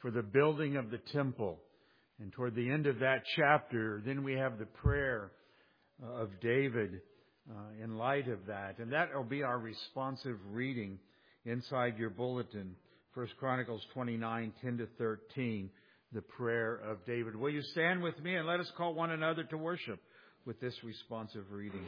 for the building of the temple. And toward the end of that chapter, then we have the prayer of David in light of that. And that will be our responsive reading inside your bulletin. 1 Chronicles 29, 10 to 13, the prayer of David. Will you stand with me and let us call one another to worship with this responsive reading?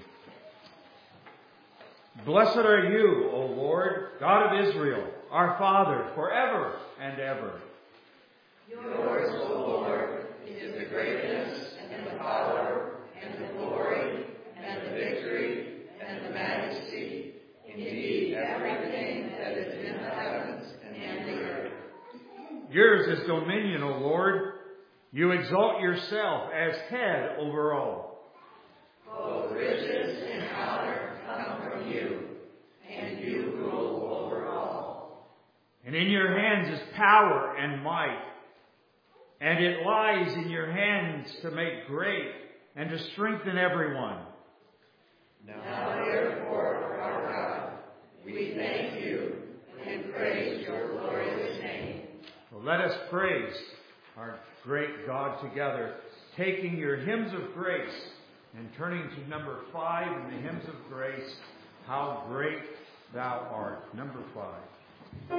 Blessed are you, O Lord, God of Israel, our Father, forever and ever. Yours, O Lord, is the greatness and the power and the glory and the victory and the majesty, indeed everything that is in the heavens and the earth. Yours is dominion, O Lord. You exalt yourself as head over all. Both riches and honor come from you, and you rule over all. And in your hands is power and might, and it lies in your hands to make great and to strengthen everyone. Now therefore, our God, we thank you and praise your glorious name. So let us praise our great God together, taking your hymns of grace and turning to number 5 in the hymns of grace, How Great Thou Art. Number 5.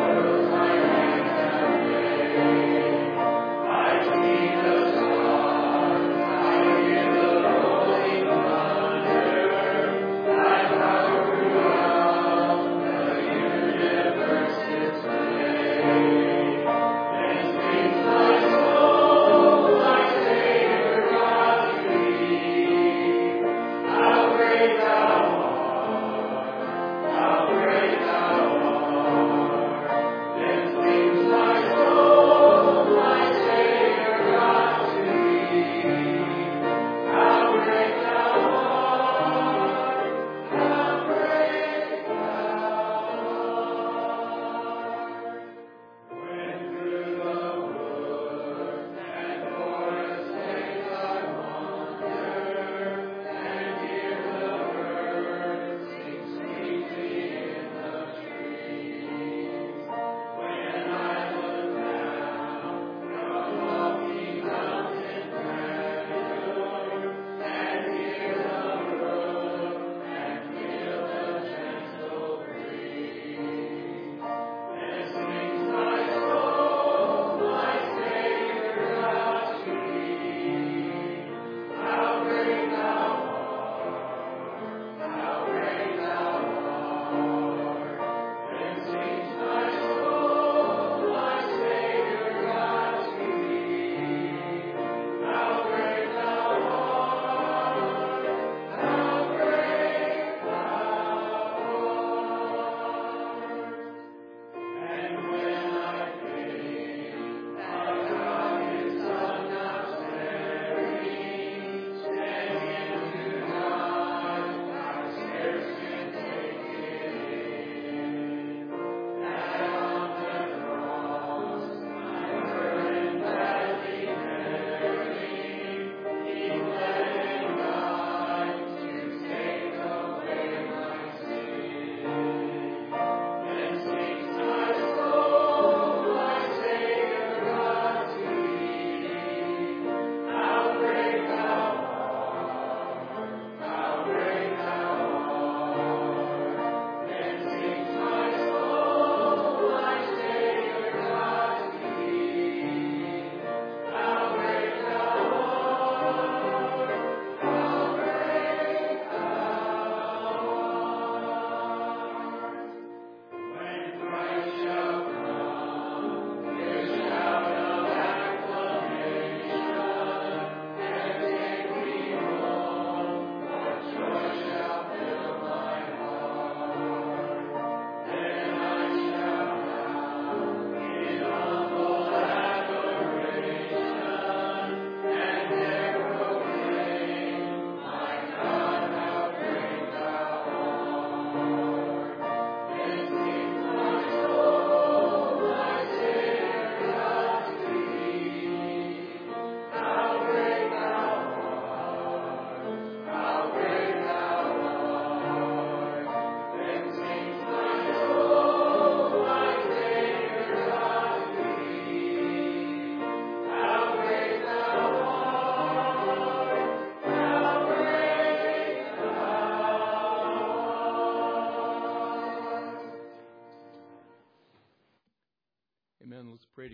Jesus,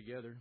together.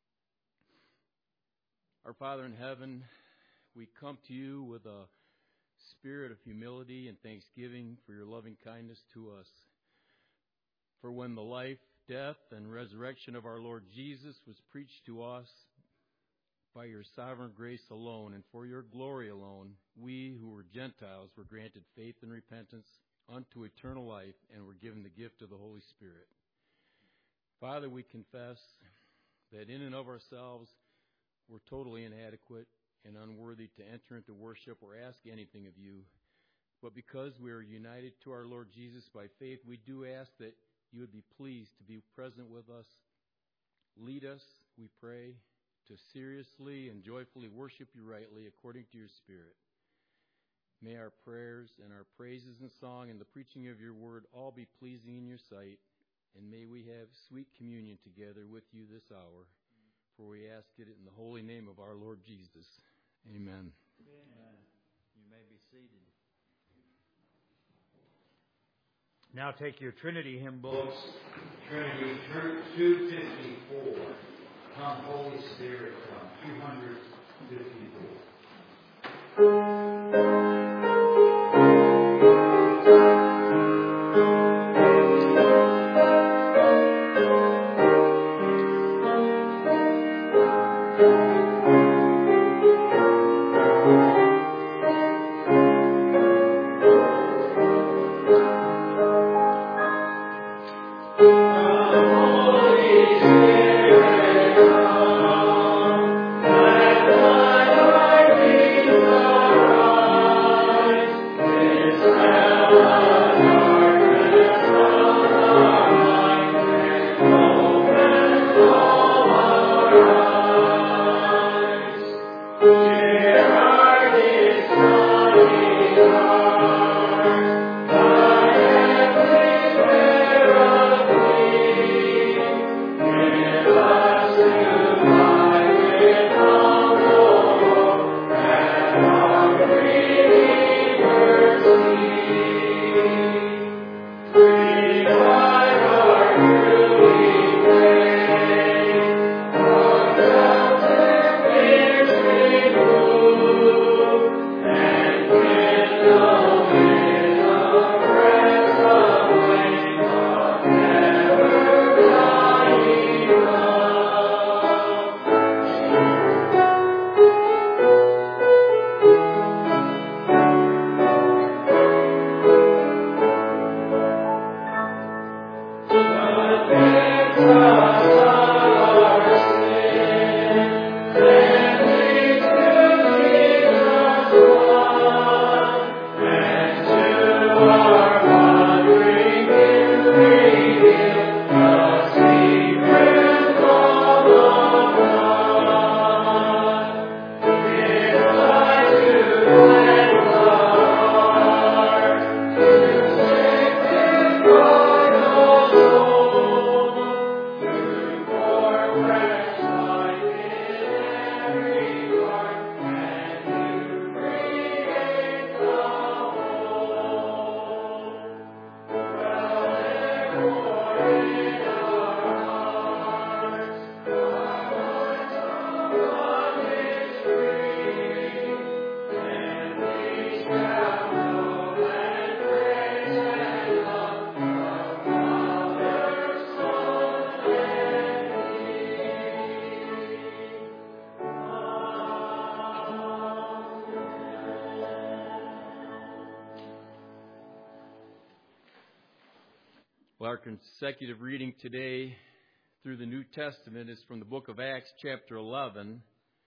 Our Father in heaven, we come to you with a spirit of humility and thanksgiving for your loving kindness to us. For when the life, death, and resurrection of our Lord Jesus was preached to us by your sovereign grace alone and for your glory alone, we who were Gentiles were granted faith and repentance unto eternal life and were given the gift of the Holy Spirit. Father, we confess that in and of ourselves we're totally inadequate and unworthy to enter into worship or ask anything of you. But because we are united to our Lord Jesus by faith, we do ask that you would be pleased to be present with us. Lead us, we pray, to seriously and joyfully worship you rightly according to your Spirit. May our prayers and our praises and song and the preaching of your word all be pleasing in your sight, and may we have sweet communion together with you this hour. For we ask it in the holy name of our Lord Jesus. Amen. Amen. You may be seated. Now take your Trinity hymn books. Trinity 254. Come, Holy Spirit, come. 254. Our consecutive reading today through the New Testament is from the book of Acts chapter 11.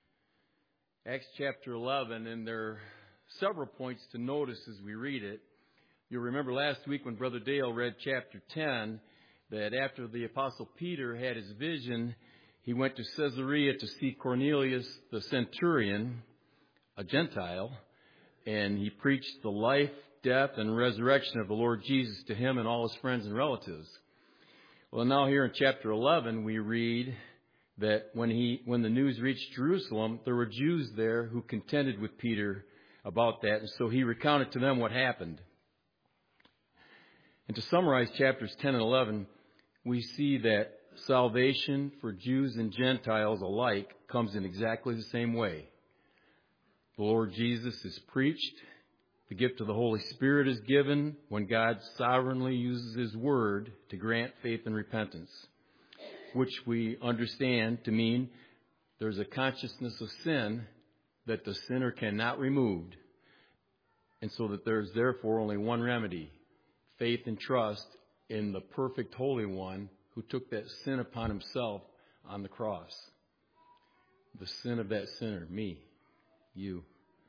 Acts chapter 11, and there are several points to notice as we read it. You'll remember last week when Brother Dale read chapter 10 that after the Apostle Peter had his vision, he went to Caesarea to see Cornelius the centurion, a Gentile, and he preached the life, death, and resurrection of the Lord Jesus to him and all his friends and relatives. Well, now here in chapter 11, we read that when the news reached Jerusalem, there were Jews there who contended with Peter about that, and so he recounted to them what happened. And to summarize chapters 10 and 11, we see that salvation for Jews and Gentiles alike comes in exactly the same way. The Lord Jesus is preached. The gift of the Holy Spirit is given when God sovereignly uses His Word to grant faith and repentance, which we understand to mean there's a consciousness of sin that the sinner cannot remove, and so that there's therefore only one remedy, faith and trust in the perfect Holy One who took that sin upon Himself on the cross. The sin of that sinner, me, you.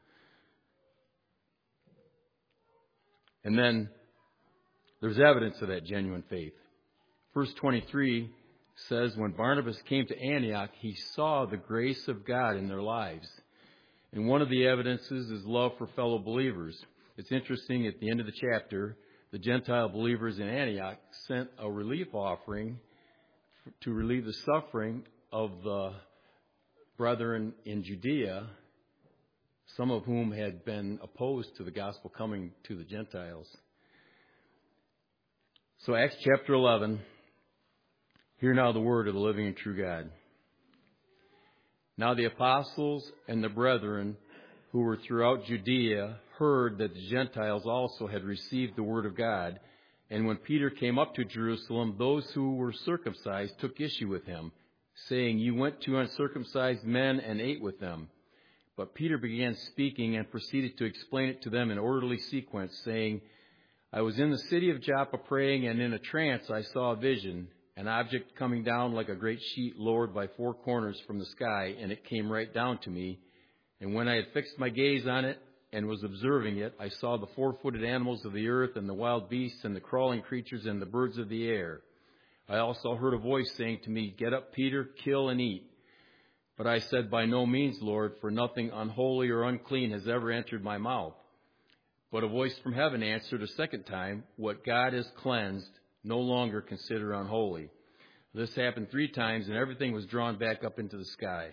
And then there's evidence of that genuine faith. Verse 23 says, when Barnabas came to Antioch, he saw the grace of God in their lives. And one of the evidences is love for fellow believers. It's interesting, at the end of the chapter, the Gentile believers in Antioch sent a relief offering to relieve the suffering of the brethren in Judea, some of whom had been opposed to the gospel coming to the Gentiles. So Acts chapter 11, hear now the word of the living and true God. Now the apostles and the brethren who were throughout Judea heard that the Gentiles also had received the word of God. And when Peter came up to Jerusalem, those who were circumcised took issue with him, saying, you went to uncircumcised men and ate with them. But Peter began speaking and proceeded to explain it to them in orderly sequence, saying, I was in the city of Joppa praying, and in a trance I saw a vision, an object coming down like a great sheet lowered by four corners from the sky, and it came right down to me. And when I had fixed my gaze on it and was observing it, I saw the four-footed animals of the earth and the wild beasts and the crawling creatures and the birds of the air. I also heard a voice saying to me, get up, Peter, kill and eat. But I said, by no means, Lord, for nothing unholy or unclean has ever entered my mouth. But a voice from heaven answered a second time, what God has cleansed, no longer consider unholy. This happened 3 times, and everything was drawn back up into the sky.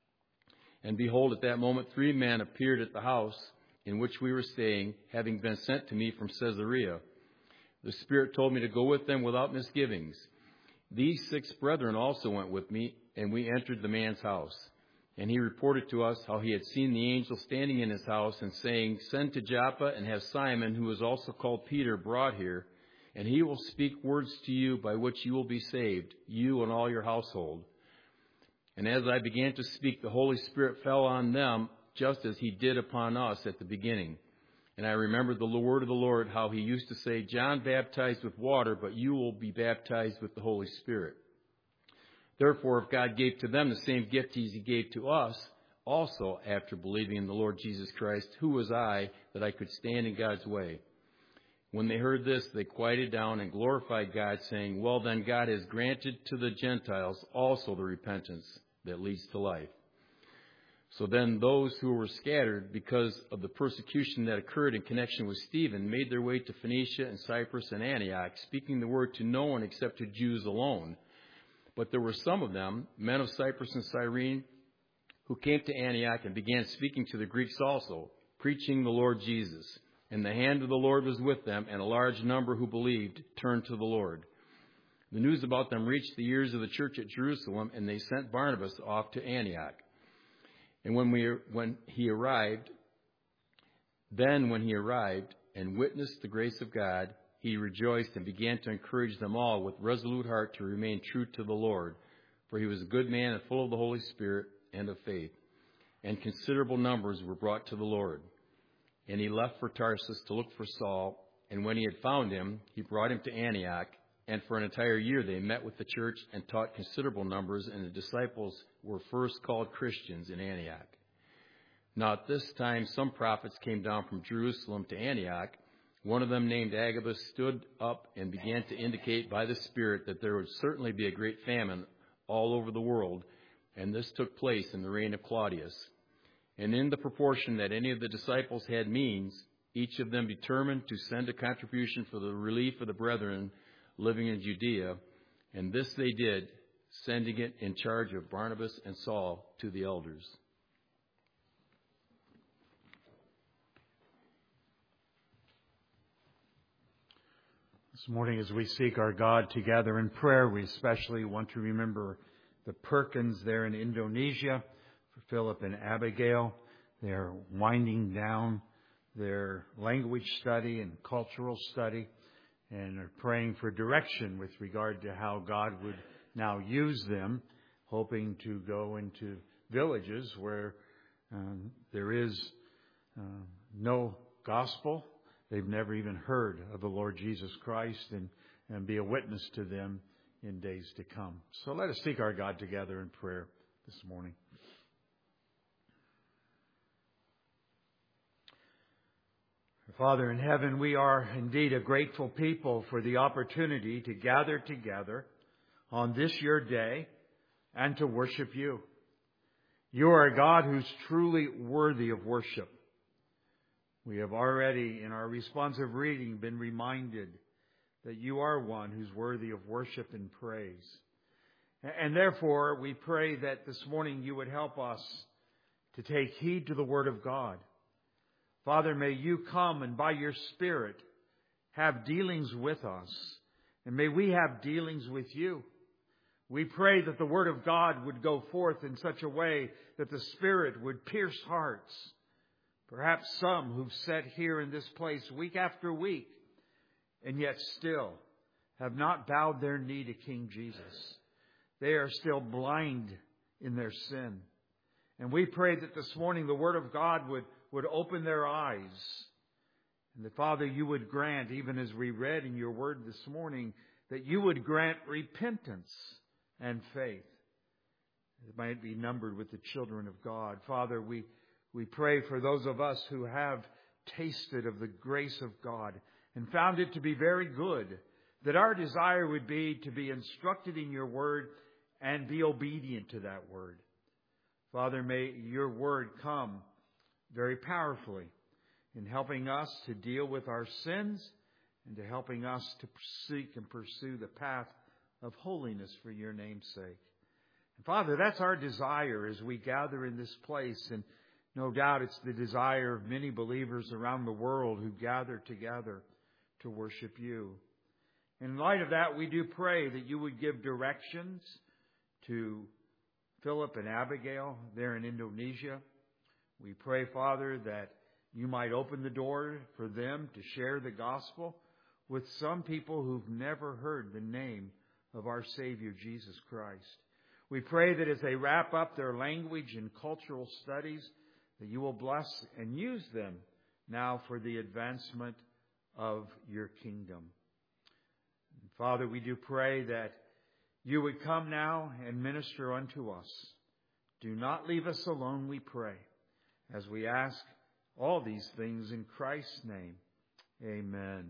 And behold, at that moment 3 men appeared at the house in which we were staying, having been sent to me from Caesarea. The Spirit told me to go with them without misgivings. These 6 brethren also went with me, and we entered the man's house. And he reported to us how he had seen the angel standing in his house and saying, send to Joppa and have Simon, who is also called Peter, brought here, and he will speak words to you by which you will be saved, you and all your household. And as I began to speak, the Holy Spirit fell on them, just as he did upon us at the beginning. And I remembered the word of the Lord, how he used to say, John baptized with water, but you will be baptized with the Holy Spirit. Therefore, if God gave to them the same gift as he gave to us, also after believing in the Lord Jesus Christ, who was I that I could stand in God's way? When they heard this, they quieted down and glorified God, saying, well then, God has granted to the Gentiles also the repentance that leads to life. So then those who were scattered because of the persecution that occurred in connection with Stephen made their way to Phoenicia and Cyprus and Antioch, speaking the word to no one except to Jews alone. But there were some of them, men of Cyprus and Cyrene, who came to Antioch and began speaking to the Greeks also, preaching the Lord Jesus. And the hand of the Lord was with them, and a large number who believed turned to the Lord. The news about them reached the ears of the church at Jerusalem, and they sent Barnabas off to Antioch. And when he arrived and witnessed the grace of God, he rejoiced and began to encourage them all with resolute heart to remain true to the Lord. For he was a good man and full of the Holy Spirit and of faith. And considerable numbers were brought to the Lord. And he left for Tarsus to look for Saul. And when he had found him, he brought him to Antioch. And for an entire year they met with the church and taught considerable numbers. And the disciples were first called Christians in Antioch. Now at this time some prophets came down from Jerusalem to Antioch. One of them, named Agabus, stood up and began to indicate by the Spirit that there would certainly be a great famine all over the world, and this took place in the reign of Claudius. And in the proportion that any of the disciples had means, each of them determined to send a contribution for the relief of the brethren living in Judea, and this they did, sending it in charge of Barnabas and Saul to the elders. This morning, as we seek our God together in prayer, we especially want to remember the Perkins there in Indonesia, for Philip and Abigail. They're winding down their language study and cultural study and are praying for direction with regard to how God would now use them, hoping to go into villages where there is no gospel. They've never even heard of the Lord Jesus Christ, and be a witness to them in days to come. So let us seek our God together in prayer this morning. Father in heaven, we are indeed a grateful people for the opportunity to gather together on this your day and to worship you. You are a God who's truly worthy of worship. We have already, in our responsive reading, been reminded that you are one who's worthy of worship and praise. And therefore, we pray that this morning you would help us to take heed to the Word of God. Father, may you come and by your Spirit have dealings with us. And may we have dealings with you. We pray that the Word of God would go forth in such a way that the Spirit would pierce hearts. Perhaps some who've sat here in this place week after week and yet still have not bowed their knee to King Jesus. They are still blind in their sin. And we pray that this morning the Word of God would open their eyes. And that, Father, you would grant, even as we read in your Word this morning, that you would grant repentance and faith. It might be numbered with the children of God. Father, we pray for those of us who have tasted of the grace of God and found it to be very good, that our desire would be to be instructed in your word and be obedient to that word. Father, may your word come very powerfully in helping us to deal with our sins and to helping us to seek and pursue the path of holiness for your name's sake. And Father, that's our desire as we gather in this place, and no doubt it's the desire of many believers around the world who gather together to worship you. In light of that, we do pray that you would give directions to Philip and Abigail there in Indonesia. We pray, Father, that you might open the door for them to share the gospel with some people who've never heard the name of our Savior, Jesus Christ. We pray that as they wrap up their language and cultural studies, that you will bless and use them now for the advancement of your kingdom. And Father, we do pray that you would come now and minister unto us. Do not leave us alone, we pray, as we ask all these things in Christ's name. Amen.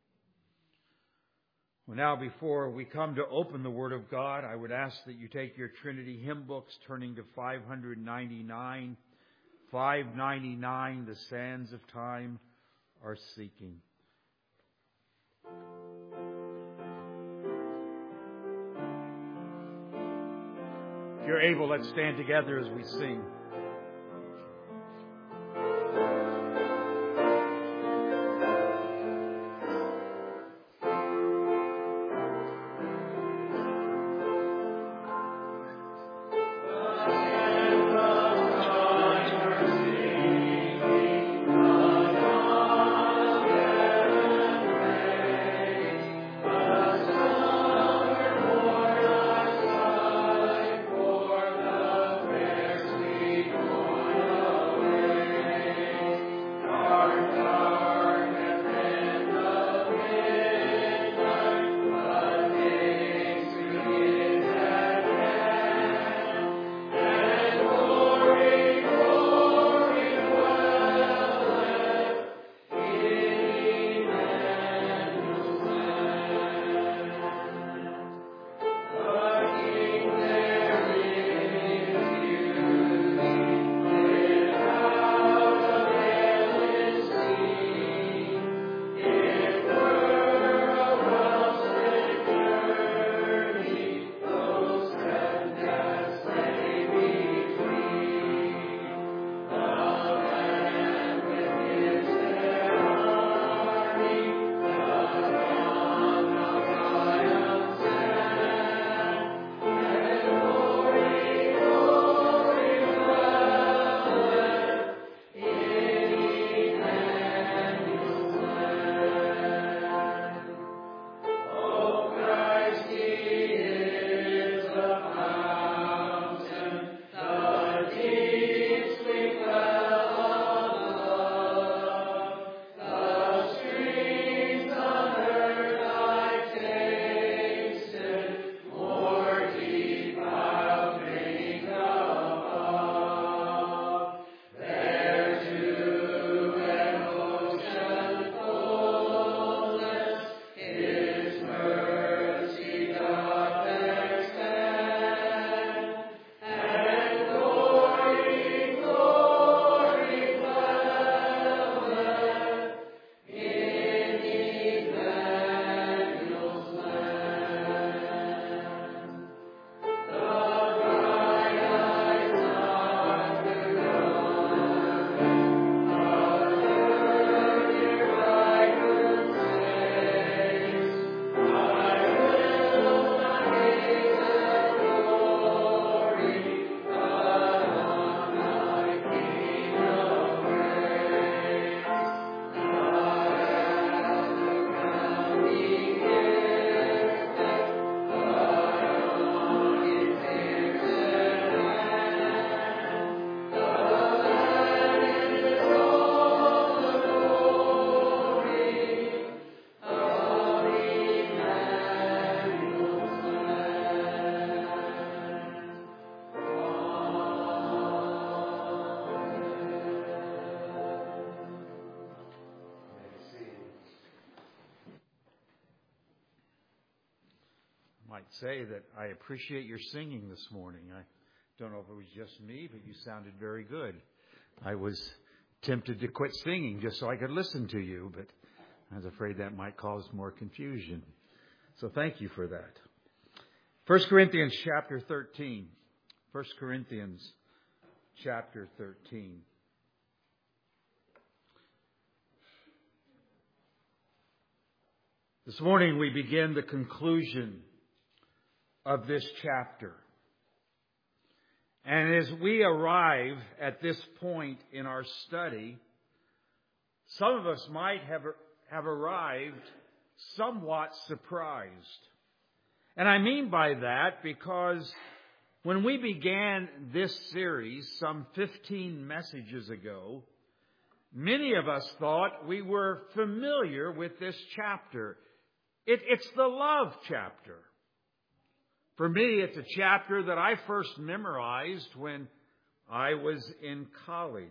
Well, now, before we come to open the Word of God, I would ask that you take your Trinity hymn books, turning to 599. 599, the sands of time are seeking. If you're able, let's stand together as we sing. We might say that I appreciate your singing this morning. I don't know if it was just me, but you sounded very good. I was tempted to quit singing just so I could listen to you, but I was afraid that might cause more confusion. So thank you for that. 1 Corinthians chapter 13. 1 Corinthians chapter 13. This morning we begin the conclusion of this chapter. And as we arrive at this point in our study, some of us might have arrived somewhat surprised. And I mean by that because when we began this series some 15 messages ago, many of us thought we were familiar with this chapter. It's the love chapter. For me, it's a chapter that I first memorized when I was in college.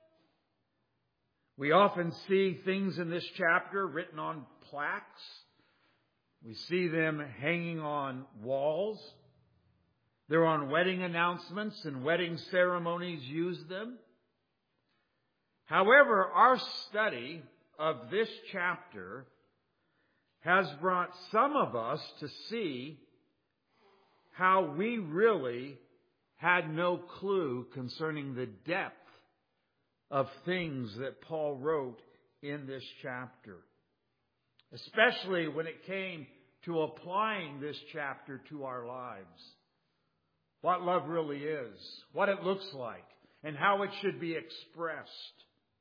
We often see things in this chapter written on plaques. We see them hanging on walls. They're on wedding announcements, and wedding ceremonies use them. However, our study of this chapter has brought some of us to see how we really had no clue concerning the depth of things that Paul wrote in this chapter, especially when it came to applying this chapter to our lives. What love really is, what it looks like, and how it should be expressed.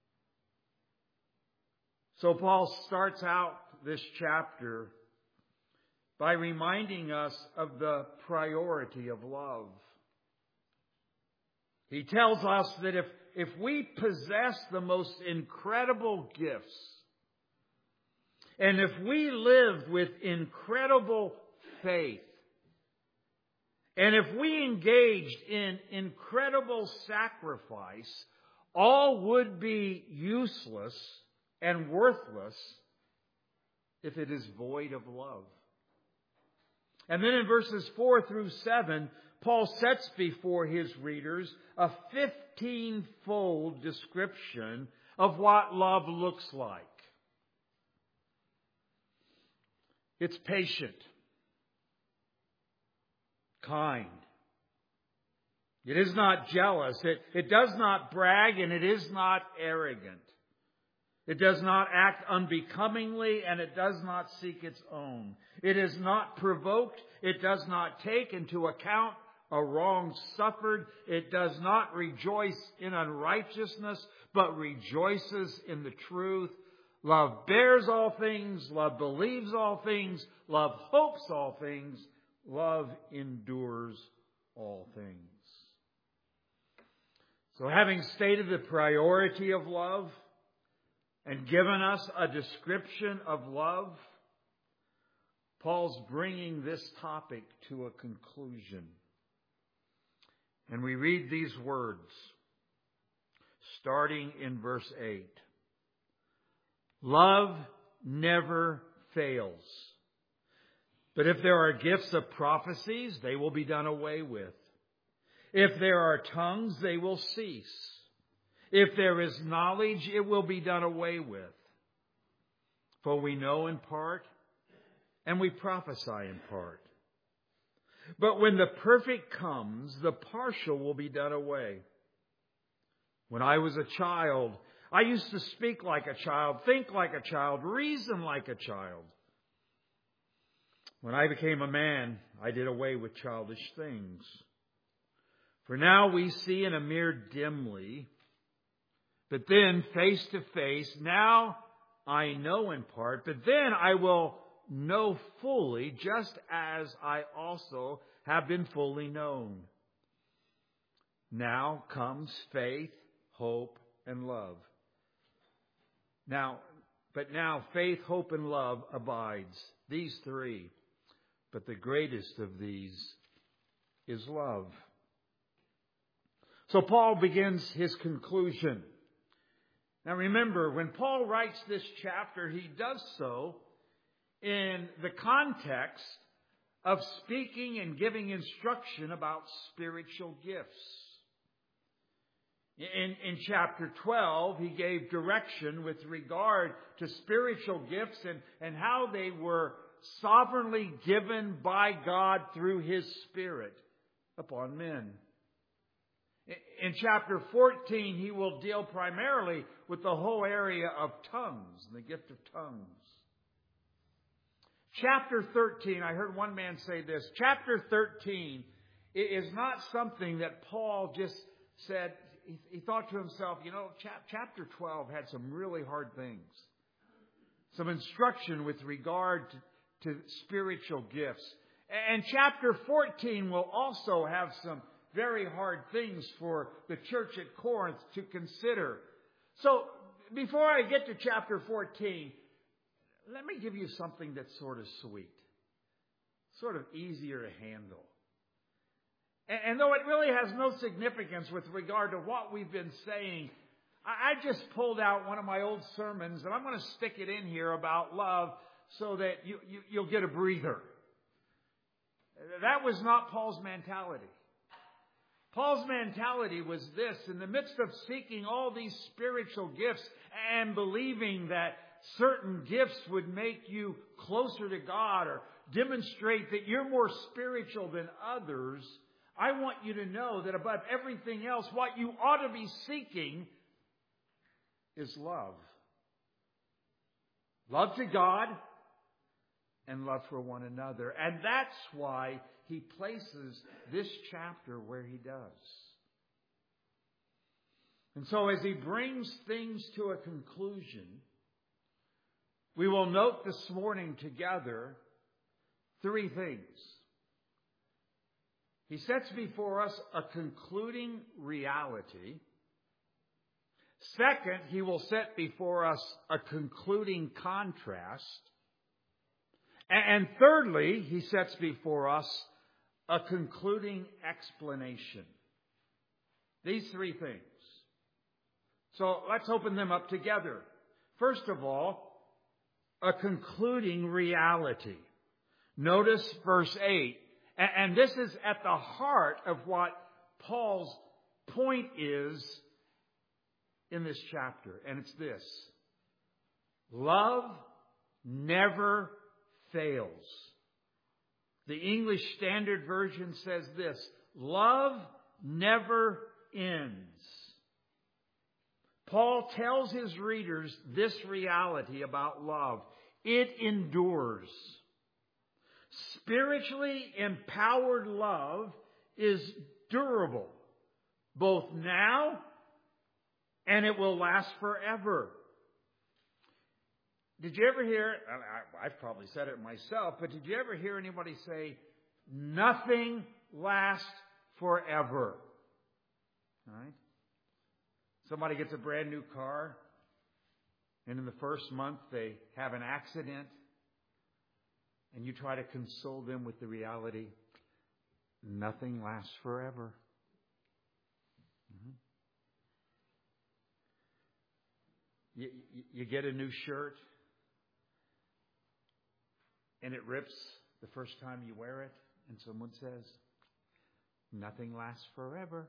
So Paul starts out this chapter by reminding us of the priority of love. He tells us that if we possess the most incredible gifts, and if we live with incredible faith, and if we engaged in incredible sacrifice, all would be useless and worthless if it is void of love. And then in verses 4 through 7, Paul sets before his readers a 15-fold description of what love looks like. It's patient, kind. It is not jealous. It does not brag, and it is not arrogant. It does not act unbecomingly, and it does not seek its own. It is not provoked. It does not take into account a wrong suffered. It does not rejoice in unrighteousness, but rejoices in the truth. Love bears all things. Love believes all things. Love hopes all things. Love endures all things. So having stated the priority of love, and given us a description of love, Paul's bringing this topic to a conclusion. And we read these words, starting in verse 8. Love never fails. But if there are gifts of prophecies, they will be done away with. If there are tongues, they will cease. If there is knowledge, it will be done away with. For we know in part, and we prophesy in part. But when the perfect comes, the partial will be done away. When I was a child, I used to speak like a child, think like a child, reason like a child. When I became a man, I did away with childish things. For now we see in a mirror dimly, but then face to face. Now I know in part, but then I will know fully, just as I also have been fully known. Now comes faith, hope, and love. Now faith, hope, and love abides. These three. But the greatest of these is love. So Paul begins his conclusion. Now remember, when Paul writes this chapter, he does so in the context of speaking and giving instruction about spiritual gifts. In chapter 12, he gave direction with regard to spiritual gifts and how they were sovereignly given by God through His Spirit upon men. In chapter 14, he will deal primarily with the whole area of tongues, the gift of tongues. Chapter 13, I heard one man say this, chapter 13 is not something that Paul just said. He thought to himself, chapter 12 had some really hard things. Some instruction with regard to spiritual gifts. And chapter 14 will also have some very hard things for the church at Corinth to consider. So, before I get to chapter 14, let me give you something that's sort of sweet. Sort of easier to handle. And though it really has no significance with regard to what we've been saying, I just pulled out one of my old sermons, and I'm going to stick it in here about love so that you'll get a breather. That was not Paul's mentality. Paul's mentality was this: in the midst of seeking all these spiritual gifts and believing that certain gifts would make you closer to God or demonstrate that you're more spiritual than others, I want you to know that above everything else, what you ought to be seeking is love. Love to God and love for one another. And that's why he places this chapter where he does. And so as he brings things to a conclusion, we will note this morning together three things. He sets before us a concluding reality. Second, he will set before us a concluding contrast. And thirdly, he sets before us a concluding explanation. These three things. So let's open them up together. First of all, a concluding reality. Notice verse 8. And this is at the heart of what Paul's point is in this chapter. And it's this: love never fails. The English Standard Version says this: love never ends. Paul tells his readers this reality about love: it endures. Spiritually empowered love is durable, both now and it will last forever. Did you ever hear, I've probably said it myself, but did you ever hear anybody say, nothing lasts forever? All right? Somebody gets a brand new car, and in the first month they have an accident, and you try to console them with the reality, nothing lasts forever. You get a new shirt, and it rips the first time you wear it, and someone says, nothing lasts forever.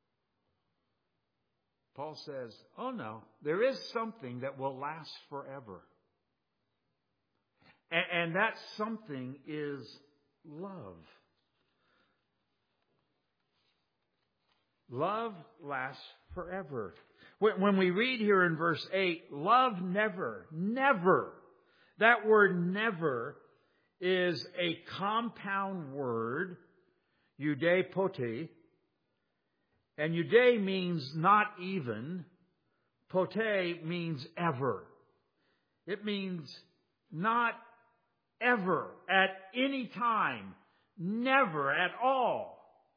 Paul says, oh no, there is something that will last forever. And that something is love. Love lasts forever. When we read here in verse 8, love never, that word never is a compound word, eudeipote, and eudei means not even, pote means ever. It means not ever, at any time, never at all.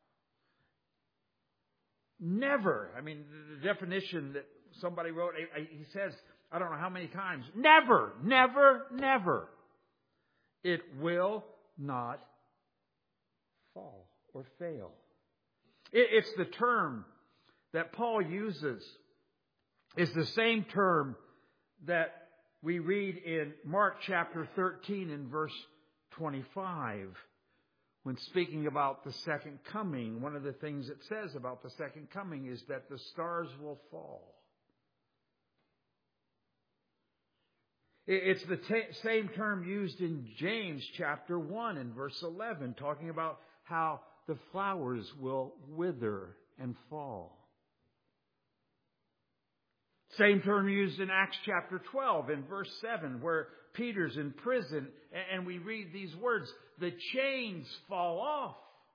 Never. I mean, the definition that somebody wrote, he says, I don't know how many times, never, never, never. It will not fall or fail. It's the term that Paul uses. It's the same term that we read in Mark chapter 13 and verse 25, when speaking about the second coming, one of the things it says about the second coming is that the stars will fall. It's the same term used in James chapter 1 and verse 11, talking about how the flowers will wither and fall. Same term used in Acts chapter 12 and verse 7, where Peter's in prison and we read these words, the chains fall off.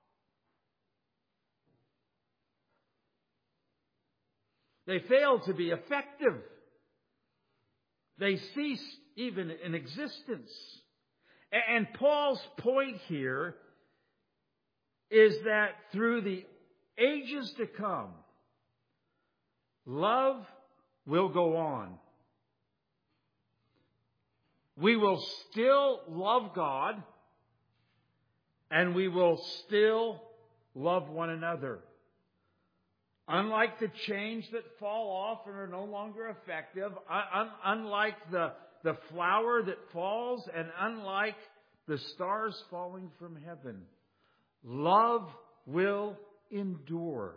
They fail to be effective. They cease even in existence. And Paul's point here is that through the ages to come, love will go on. We will still love God, and we will still love one another. Unlike the chains that fall off and are no longer effective, unlike the flower that falls, and unlike the stars falling from heaven, love will endure.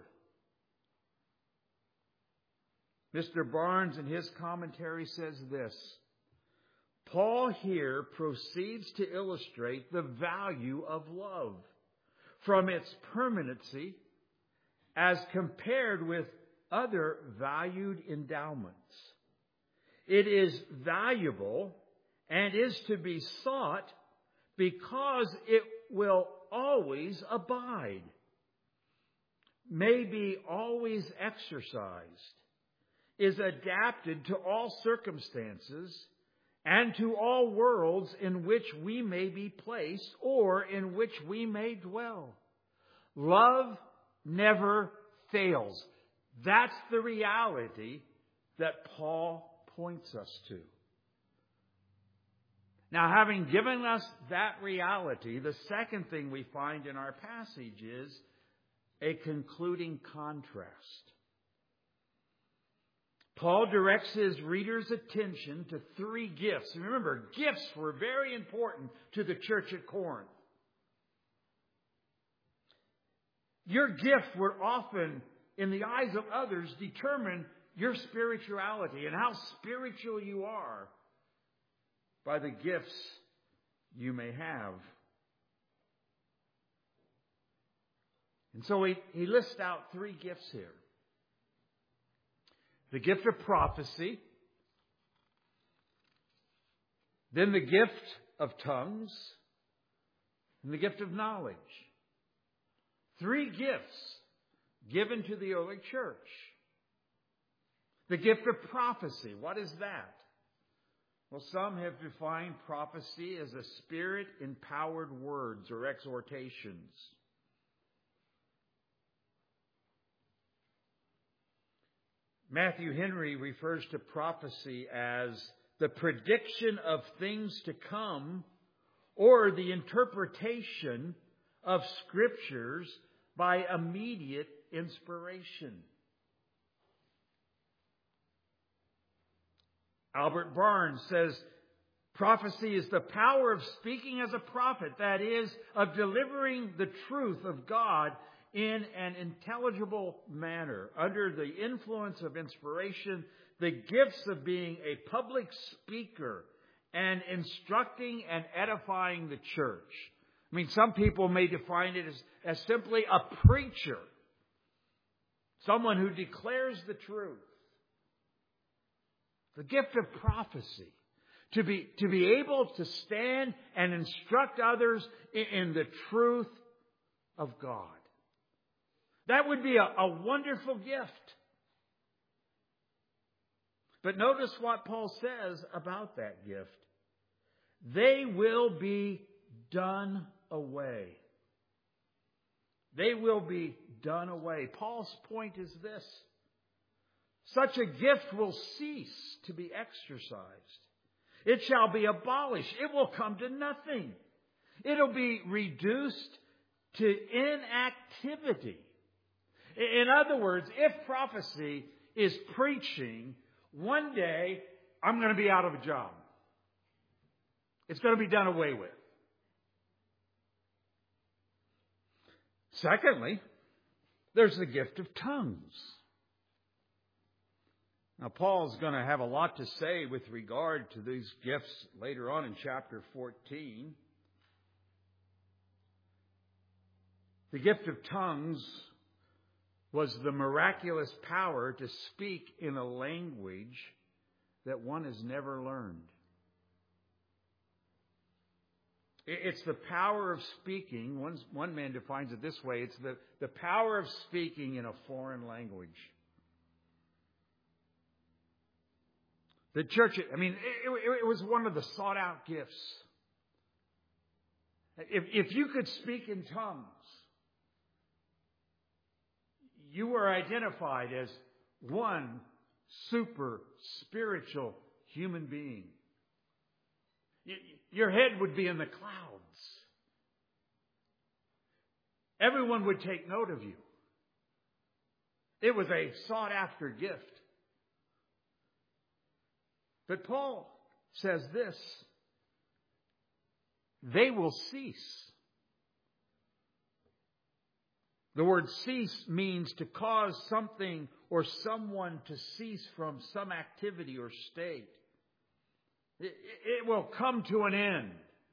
Mr. Barnes in his commentary says this: Paul here proceeds to illustrate the value of love from its permanency as compared with other valued endowments. It is valuable and is to be sought because it will always abide, may be always exercised, is adapted to all circumstances and to all worlds in which we may be placed or in which we may dwell. Love never fails. That's the reality that Paul points us to. Now, having given us that reality, the second thing we find in our passage is a concluding contrast. Paul directs his readers' attention to three gifts. And remember, gifts were very important to the church at Corinth. Your gift would often, in the eyes of others, determine your spirituality and how spiritual you are by the gifts you may have. And so he lists out three gifts here. The gift of prophecy, then the gift of tongues, and the gift of knowledge. Three gifts given to the early church. The gift of prophecy, what is that? Well, some have defined prophecy as a spirit-empowered words or exhortations. Matthew Henry refers to prophecy as the prediction of things to come or the interpretation of scriptures by immediate inspiration. Albert Barnes says, prophecy is the power of speaking as a prophet, that is, of delivering the truth of God in an intelligible manner, under the influence of inspiration, the gifts of being a public speaker and instructing and edifying the church. I mean, some people may define it as simply a preacher, someone who declares the truth. The gift of prophecy, to be able to stand and instruct others in the truth of God. That would be a wonderful gift. But notice what Paul says about that gift. They will be done away. They will be done away. Paul's point is this: such a gift will cease to be exercised. It shall be abolished. It will come to nothing. It'll be reduced to inactivity. In other words, if prophecy is preaching, one day I'm going to be out of a job. It's going to be done away with. Secondly, there's the gift of tongues. Now, Paul's going to have a lot to say with regard to these gifts later on in chapter 14. The gift of tongues was the miraculous power to speak in a language that one has never learned. It's the power of speaking. One man defines it this way. It's the power of speaking in a foreign language. The church, it was one of the sought out gifts. If you could speak in tongues, you were identified as one super spiritual human being. Your head would be in the clouds. Everyone would take note of you. It was a sought after gift. But Paul says this: they will cease. The word cease means to cause something or someone to cease from some activity or state. It will come to an end.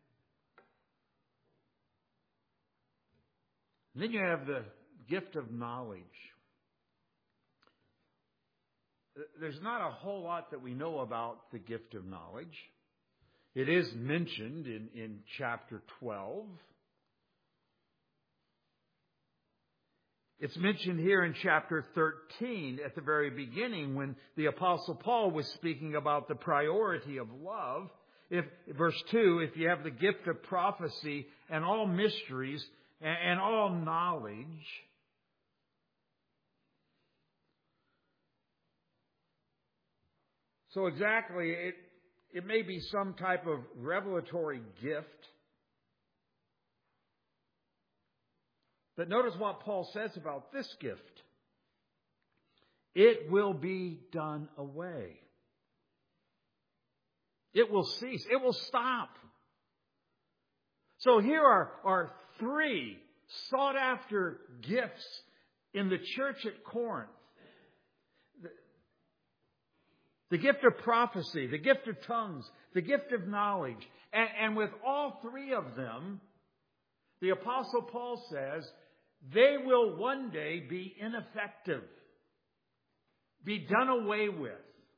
And then you have the gift of knowledge. There's not a whole lot that we know about the gift of knowledge. It is mentioned in chapter 12. It's mentioned here in chapter 13 at the very beginning when the Apostle Paul was speaking about the priority of love. Verse 2, if you have the gift of prophecy and all mysteries and all knowledge. So exactly, it may be some type of revelatory gift. But notice what Paul says about this gift. It will be done away. It will cease. It will stop. So here are three sought after gifts in the church at Corinth. The gift of prophecy, the gift of tongues, the gift of knowledge. And with all three of them, the Apostle Paul says, they will one day be ineffective, be done away with.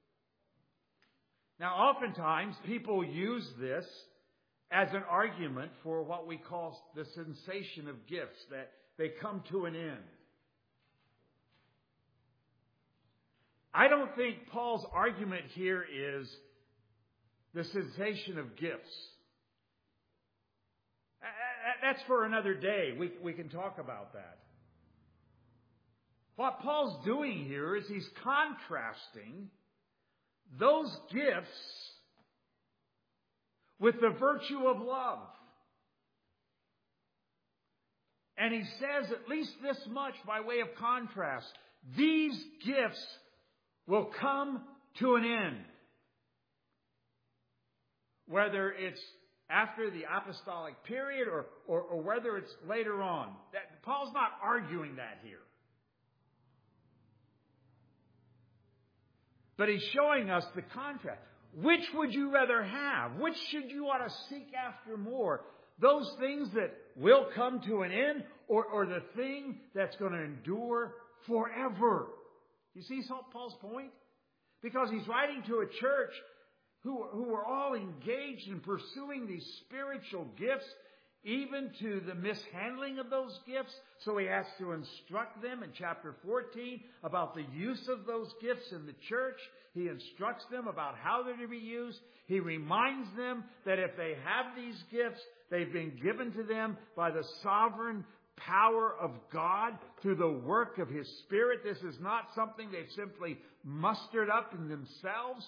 Now, oftentimes, people use this as an argument for what we call the cessation of gifts, that they come to an end. I don't think Paul's argument here is the cessation of gifts. That's for another day. We can talk about that. What Paul's doing here is he's contrasting those gifts with the virtue of love. And he says at least this much by way of contrast. These gifts will come to an end. Whether it's after the apostolic period or whether it's later on. Paul's not arguing that here. But he's showing us the contrast. Which would you rather have? Which should you ought to seek after more? Those things that will come to an end or the thing that's going to endure forever? You see Paul's point? Because he's writing to a church who were all engaged in pursuing these spiritual gifts, even to the mishandling of those gifts. So he has to instruct them in chapter 14 about the use of those gifts in the church. He instructs them about how they're to be used. He reminds them that if they have these gifts, they've been given to them by the sovereign power of God through the work of His Spirit. This is not something they've simply mustered up in themselves.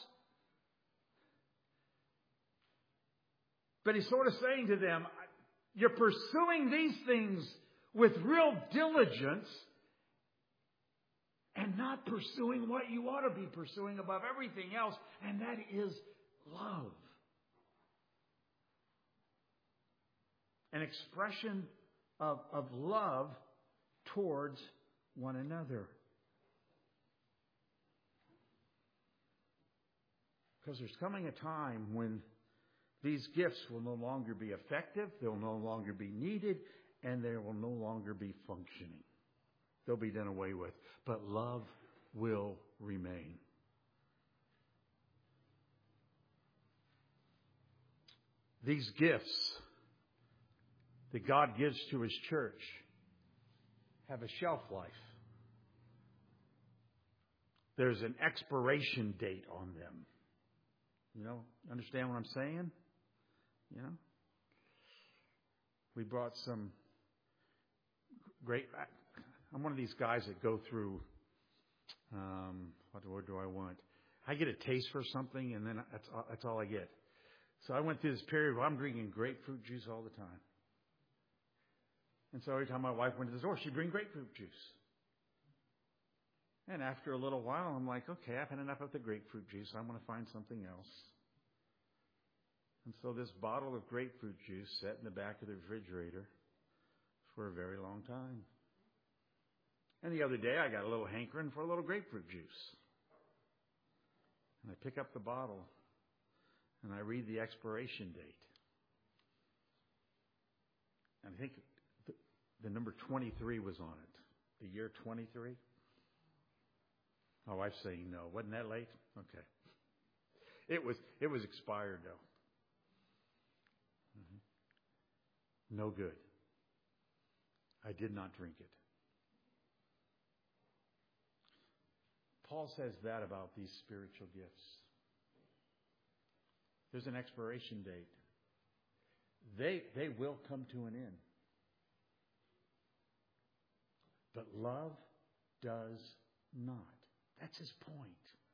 But he's sort of saying to them, you're pursuing these things with real diligence and not pursuing what you ought to be pursuing above everything else, and that is love. An expression of love towards one another. Because there's coming a time when these gifts will no longer be effective, they'll no longer be needed, and they will no longer be functioning. They'll be done away with. But love will remain. These gifts that God gives to His church have a shelf life. There's an expiration date on them. You know, understand what I'm saying? You know? We brought some great... I'm one of these guys that go through... what word do I want? I get a taste for something, and then that's all I get. So I went through this period where I'm drinking grapefruit juice all the time. And so every time my wife went to the store, she'd bring grapefruit juice. And after a little while, I'm like, okay, I've had enough of the grapefruit juice. I want to find something else. And so this bottle of grapefruit juice sat in the back of the refrigerator for a very long time. And the other day, I got a little hankering for a little grapefruit juice. And I pick up the bottle, and I read the expiration date. And I think the number 23 was on it. The year 23. My wife's saying no. Wasn't that late? Okay. It was expired, though. No good. I did not drink it. Paul says that about these spiritual gifts. There's an expiration date. They will come to an end. But love does not. That's his point.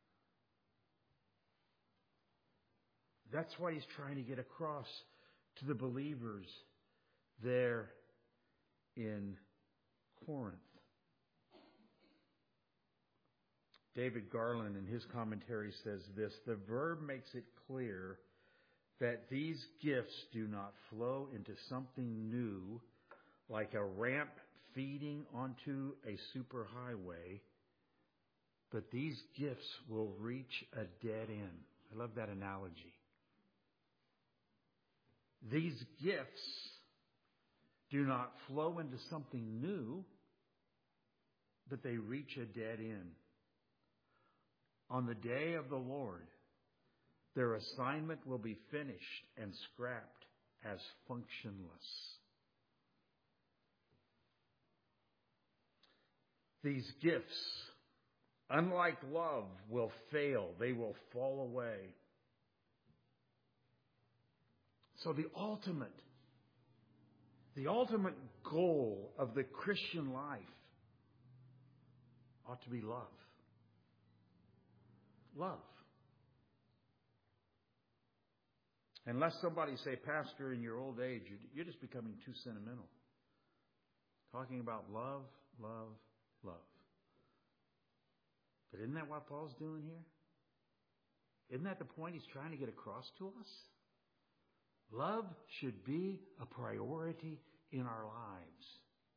That's what he's trying to get across to the believers there in Corinth. David Garland in his commentary says this: the verb makes it clear that these gifts do not flow into something new like a ramp feeding onto a superhighway, but these gifts will reach a dead end. I love that analogy. These gifts do not flow into something new, but they reach a dead end. On the day of the Lord, their assignment will be finished and scrapped as functionless. These gifts, unlike love, will fail. They will fall away. So the ultimate goal of the Christian life ought to be love. Love. Unless somebody say, Pastor, in your old age, you're just becoming too sentimental. Talking about love, love, love. But isn't that what Paul's doing here? Isn't that the point he's trying to get across to us? Love should be a priority in our lives.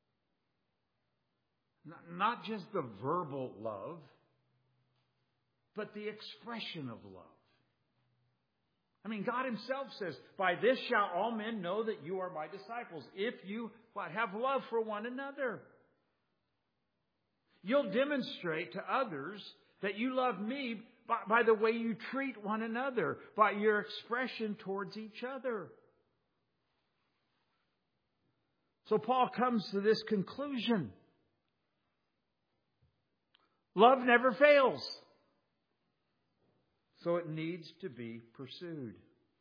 Not just the verbal love, but the expression of love. I mean, God himself says, by this shall all men know that you are my disciples, if you have love for one another. You'll demonstrate to others that you love me by the way you treat one another, by your expression towards each other. So Paul comes to this conclusion. Love never fails. So it needs to be pursued.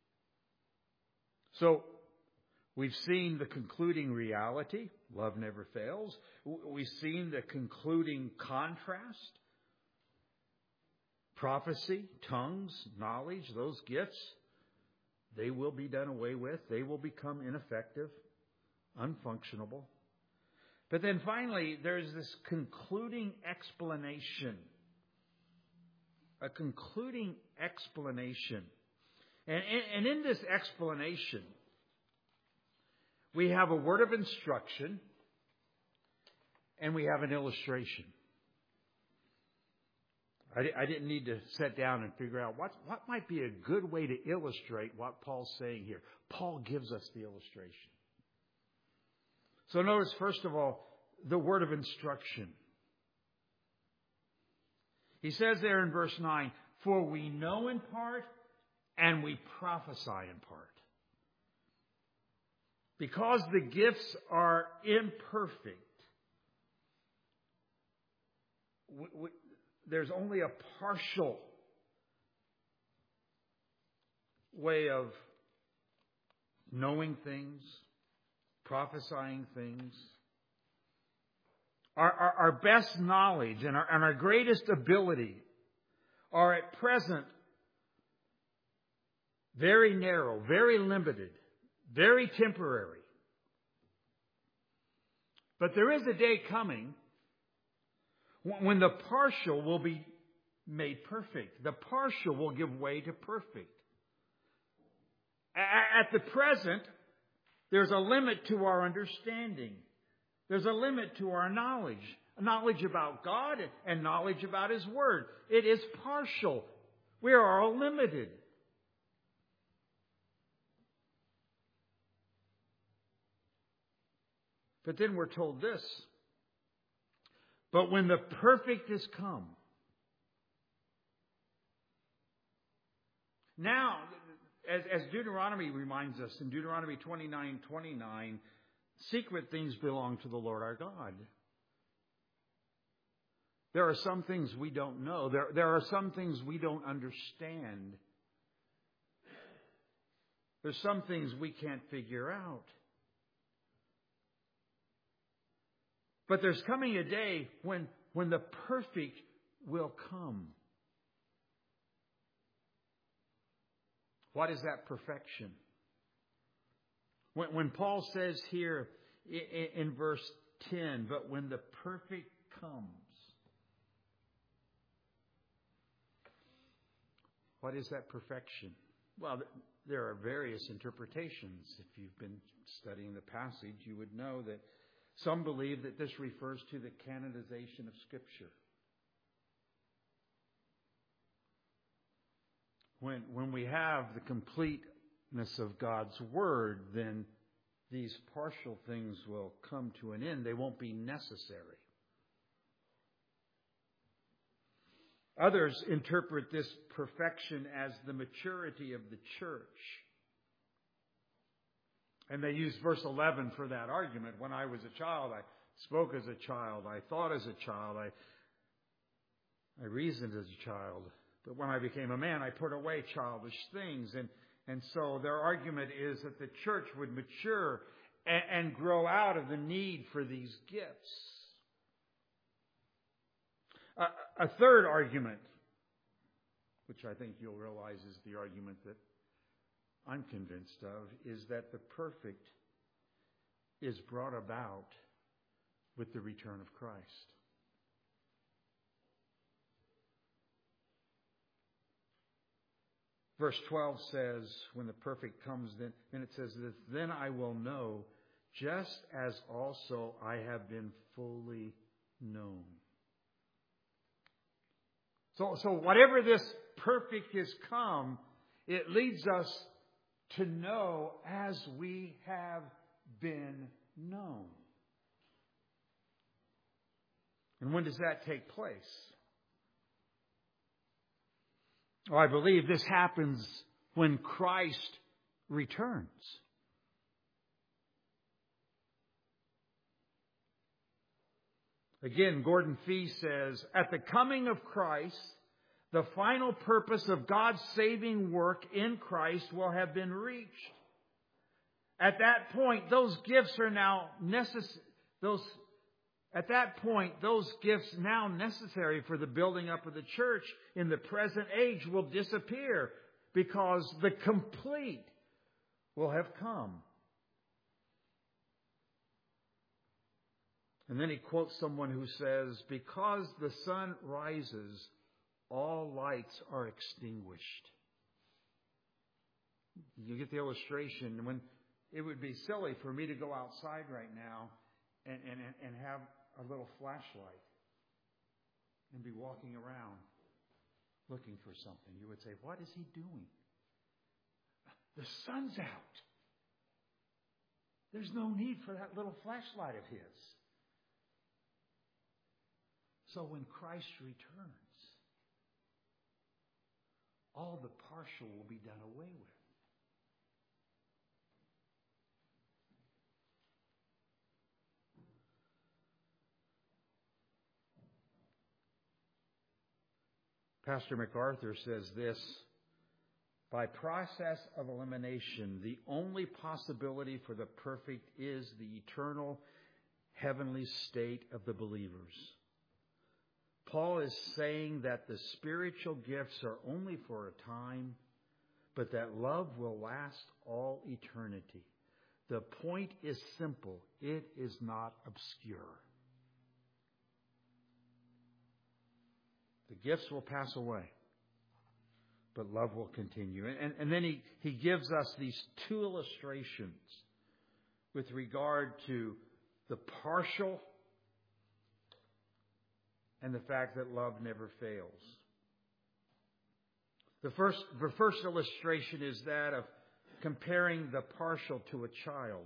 So we've seen the concluding reality. Love never fails. We've seen the concluding contrast. Prophecy, tongues, knowledge, those gifts, they will be done away with. They will become ineffective, unfunctionable. But then finally, there's this concluding explanation. A concluding explanation. And in this explanation, we have a word of instruction and we have an illustration. I didn't need to sit down and figure out what might be a good way to illustrate what Paul's saying here. Paul gives us the illustration. So notice, first of all, the word of instruction. He says there in verse 9, "For we know in part and we prophesy in part." Because the gifts are imperfect, there's only a partial way of knowing things, prophesying things. Our best knowledge and our greatest ability are at present very narrow, very limited, very temporary. But there is a day coming when the partial will be made perfect. The partial will give way to perfect. At the present, there's a limit to our understanding. There's a limit to our knowledge. Knowledge about God and knowledge about His Word. It is partial. We are all limited. But then we're told this. But when the perfect is come. Now, as Deuteronomy reminds us in Deuteronomy 29:29, secret things belong to the Lord our God. There are some things we don't know. There are some things we don't understand. There's some things we can't figure out. But there's coming a day when the perfect will come. What is that perfection? When Paul says here in verse 10, but when the perfect comes. What is that perfection? Well, there are various interpretations. If you've been studying the passage, you would know that some believe that this refers to the canonization of Scripture. When we have the completeness of God's Word, then these partial things will come to an end. They won't be necessary. Others interpret this perfection as the maturity of the church. And they use verse 11 for that argument. When I was a child, I spoke as a child. I thought as a child. I reasoned as a child. But when I became a man, I put away childish things. And so their argument is that the church would mature and grow out of the need for these gifts. A third argument, which I think you'll realize is the argument that I'm convinced of, is that the perfect is brought about with the return of Christ. Verse 12 says, when the perfect comes, then it says this, then I will know, just as also I have been fully known. So whatever this perfect has come, it leads us to know as we have been known. And when does that take place? Well, I believe this happens when Christ returns. Again, Gordon Fee says, at the coming of Christ, the final purpose of God's saving work in Christ will have been reached. At that point, those gifts are now necessary. At that point, those gifts now necessary for the building up of the church in the present age will disappear because the complete will have come. And then he quotes someone who says, because the sun rises, all lights are extinguished. You get the illustration. When it would be silly for me to go outside right now and have a little flashlight and be walking around looking for something. You would say, what is he doing? The sun's out. There's no need for that little flashlight of his. So when Christ returns, all the partial will be done away with. Pastor MacArthur says this, by process of elimination, the only possibility for the perfect is the eternal heavenly state of the believers. Paul is saying that the spiritual gifts are only for a time, but that love will last all eternity. The point is simple. It is not obscure. The gifts will pass away, but love will continue. And then he gives us these two illustrations with regard to the partial and the fact that love never fails. The first illustration is that of comparing the partial to a child.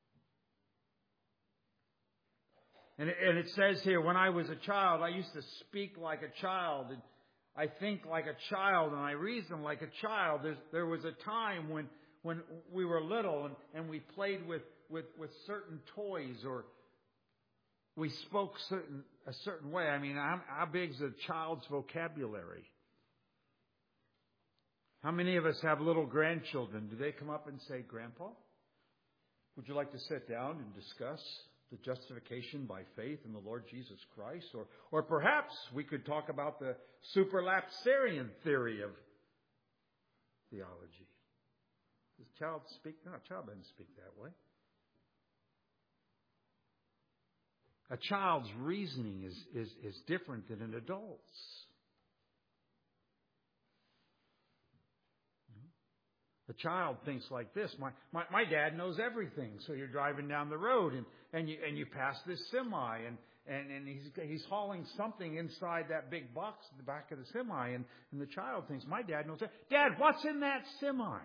And it says here, when I was a child, I used to speak like a child, and I think like a child, and I reason like a child. There was a time when we were little and we played with certain toys, or we spoke a certain way. I mean, how big is a child's vocabulary? How many of us have little grandchildren? Do they come up and say, Grandpa, would you like to sit down and discuss the justification by faith in the Lord Jesus Christ? Or perhaps we could talk about the superlapsarian theory of theology. Does a child speak? No, a child doesn't speak that way. A child's reasoning is different than an adult's. A child thinks like this. My dad knows everything. So you're driving down the road and you pass this semi and he's hauling something inside that big box at the back of the semi, and the child thinks, my dad knows that. Dad, what's in that semi?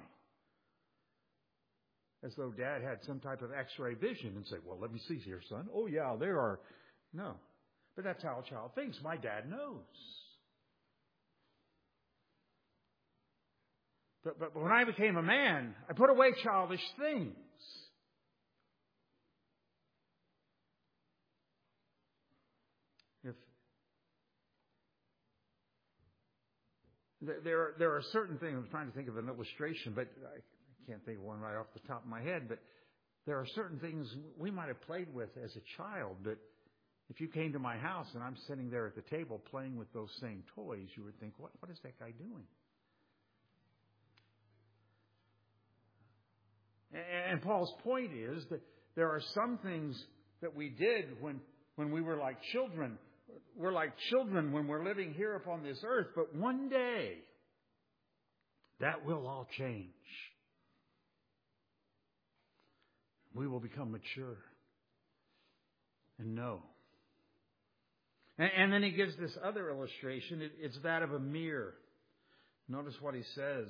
As though Dad had some type of X-ray vision and say, well, let me see here, son. Oh yeah, there are. No. But that's how a child thinks. My dad knows. But when I became a man, I put away childish things. If there are certain things, I'm trying to think of an illustration, but I can't think of one right off the top of my head, but there are certain things we might have played with as a child, but if you came to my house and I'm sitting there at the table playing with those same toys, you would think, what is that guy doing? And Paul's point is that there are some things that we did when we were like children. We're like children when we're living here upon this earth, but one day that will all change. We will become mature and know. And then he gives this other illustration. It's that of a mirror. Notice what he says.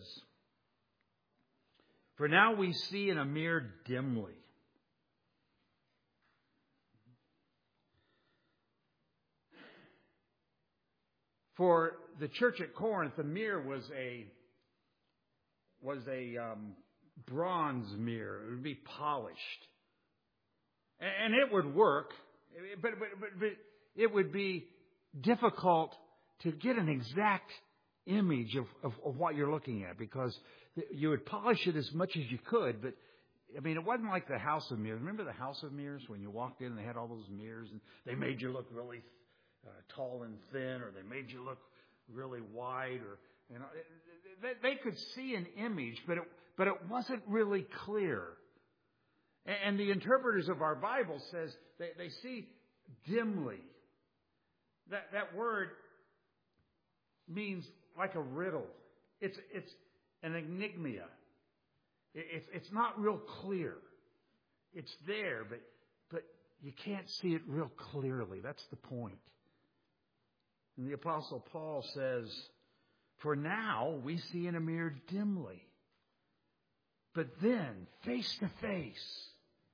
For now we see in a mirror dimly. For the church at Corinth, the mirror was a bronze mirror. It would be polished. And it would work, but it would be difficult to get an exact image of what you're looking at, because you would polish it as much as you could, but I mean, it wasn't like the House of Mirrors. Remember the House of Mirrors when you walked in and they had all those mirrors and they made you look really tall and thin, or they made you look really wide, or they could see an image, but it wasn't really clear. And the interpreters of our Bible says they see dimly. That word means like a riddle. It's an enigma. It's not real clear. It's there, but you can't see it real clearly. That's the point. And the Apostle Paul says, for now we see in a mirror dimly, but then face to face.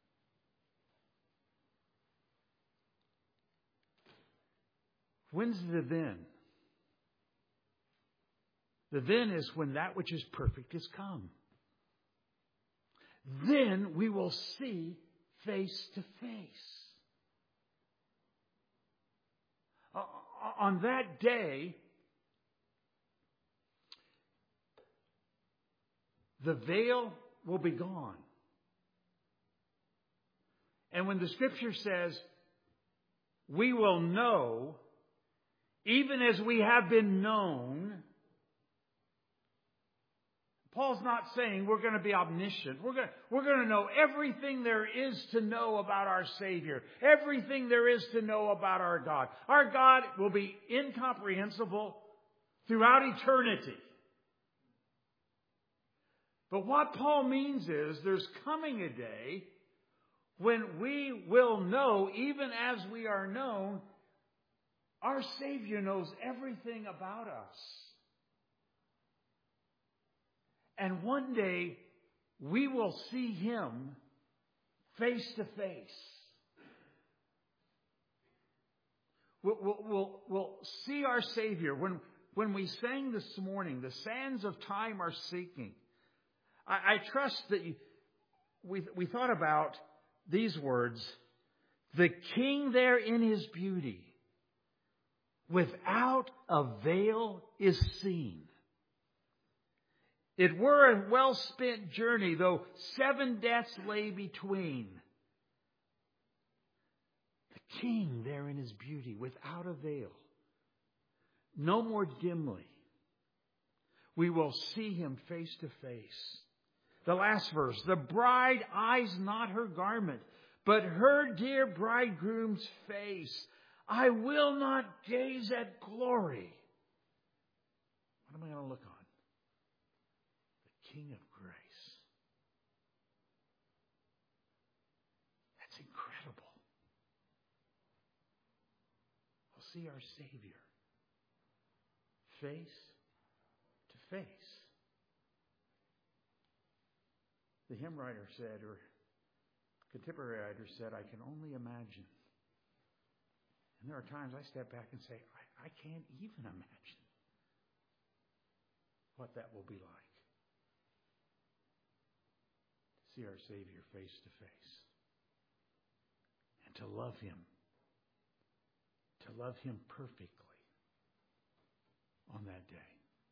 When's the then? The then is when that which is perfect is come. Then we will see face to face. On that day, the veil will be gone. And when the Scripture says, we will know, even as we have been known, Paul's not saying we're going to be omniscient. We're going to know everything there is to know about our Savior. Everything there is to know about our God. Our God will be incomprehensible throughout eternity. But what Paul means is there's coming a day when we will know, even as we are known, our Savior knows everything about us. And one day, we will see Him face to face. We'll see our Savior. When we sang this morning, the sands of time are seeking, I trust that we thought about these words, the King there in His beauty, without a veil is seen. It were a well-spent journey, though 7 deaths lay between. The King there in His beauty, without a veil. No more dimly. We will see Him face to face. The last verse. The bride eyes not her garment, but her dear bridegroom's face. I will not gaze at glory. What am I going to look on? King of grace. That's incredible. We'll see our Savior face to face. The hymn writer said, or contemporary writer said, I can only imagine. And there are times I step back and say, I can't even imagine what that will be like. See our Savior face to face. And to love Him. To love Him perfectly on that day.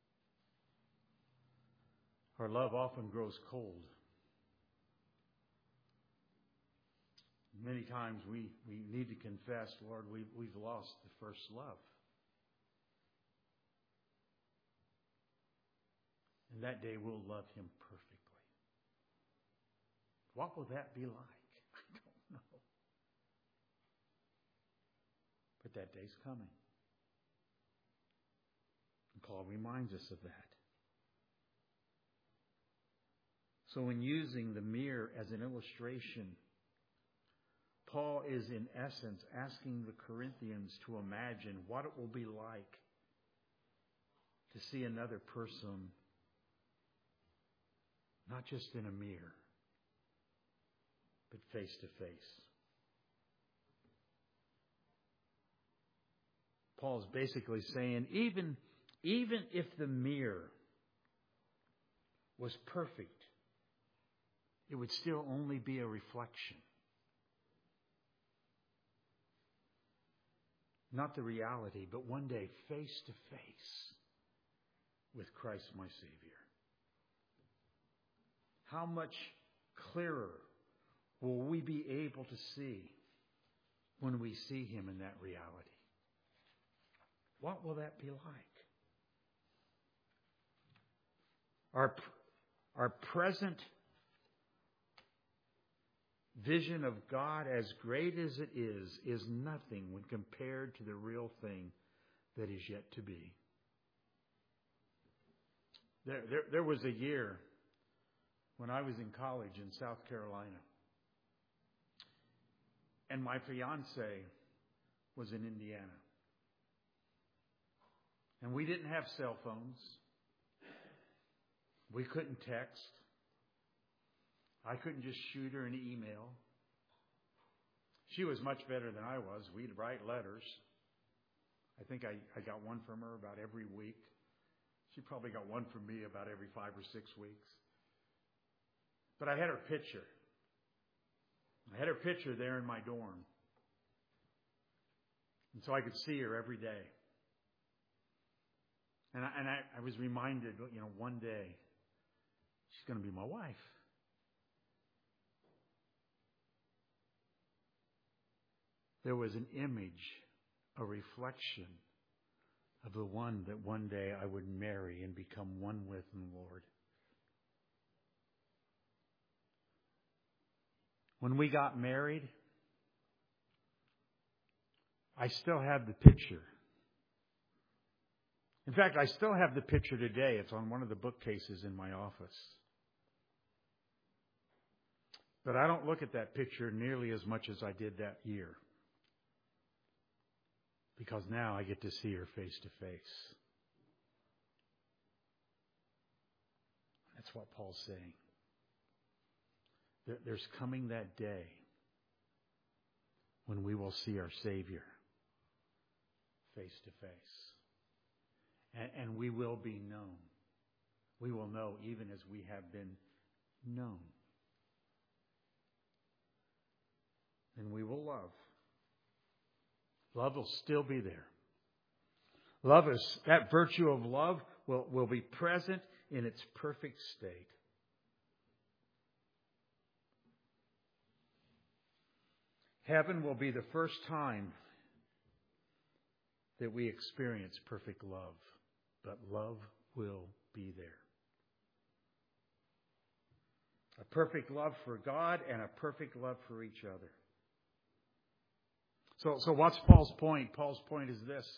Our love often grows cold. Many times we need to confess, Lord, we've lost the first love. And that day we'll love Him perfectly. What will that be like? I don't know. But that day's coming. And Paul reminds us of that. So in using the mirror as an illustration, Paul is in essence asking the Corinthians to imagine what it will be like to see another person not just in a mirror, but face to face. Paul's basically saying, even if the mirror was perfect, it would still only be a reflection. Not the reality, but one day face to face with Christ my Savior. How much clearer will we be able to see when we see Him in that reality? What will that be like? Our present vision of God, as great as it is nothing when compared to the real thing that is yet to be. There was a year when I was in college in South Carolina. And my fiance was in Indiana. And we didn't have cell phones. We couldn't text. I couldn't just shoot her an email. She was much better than I was. We'd write letters. I think I got one from her about every week. She probably got one from me about every 5 or 6 weeks. But I had her picture. I had her picture there in my dorm. And so I could see her every day. And I was reminded, one day she's going to be my wife. There was an image, a reflection of the one that one day I would marry and become one with in the Lord. When we got married, I still have the picture. In fact, I still have the picture today. It's on one of the bookcases in my office. But I don't look at that picture nearly as much as I did that year. Because now I get to see her face to face. That's what Paul's saying. There's coming that day when we will see our Savior face to face. And we will be known. We will know even as we have been known. And we will love. Love will still be there. That virtue of love will be present in its perfect state. Heaven will be the first time that we experience perfect love. But love will be there. A perfect love for God and a perfect love for each other. So what's Paul's point? Paul's point is this.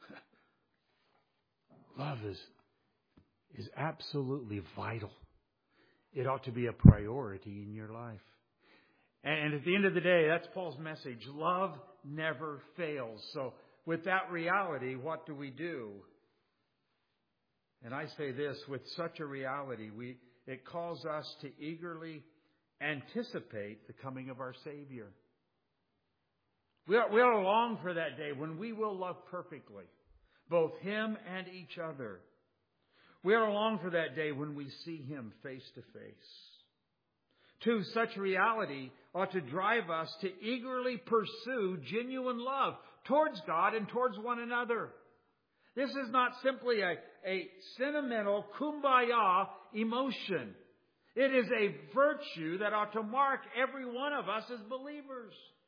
Love is absolutely vital. It ought to be a priority in your life. And at the end of the day, that's Paul's message. Love never fails. So with that reality, what do we do? And I say this, with such a reality, it calls us to eagerly anticipate the coming of our Savior. We ought to long for that day when we will love perfectly, both Him and each other. We ought to long for that day when we see Him face to face. 2, such reality ought to drive us to eagerly pursue genuine love towards God and towards one another. This is not simply a sentimental kumbaya emotion. It is a virtue that ought to mark every one of us as believers.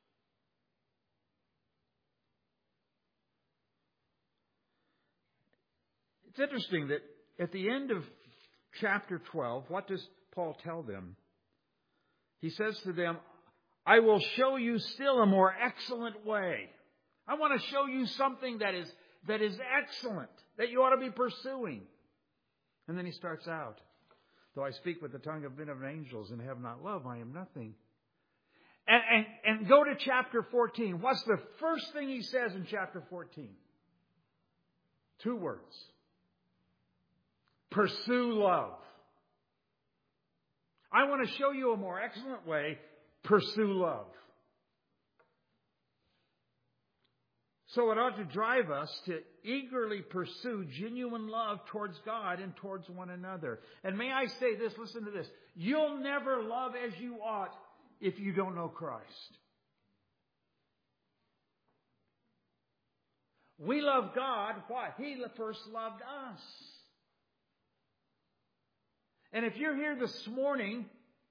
It's interesting that at the end of chapter 12, what does Paul tell them? He says to them, I will show you still a more excellent way. I want to show you something that is excellent, that you ought to be pursuing. And then he starts out, though I speak with the tongue of men and angels and have not love, I am nothing. And go to chapter 14. What's the first thing he says in chapter 14? 2 words. Pursue love. I want to show you a more excellent way. Pursue love. So it ought to drive us to eagerly pursue genuine love towards God and towards one another. And may I say this, listen to this. You'll never love as you ought if you don't know Christ. We love God. Why? He first loved us. And if you're here this morning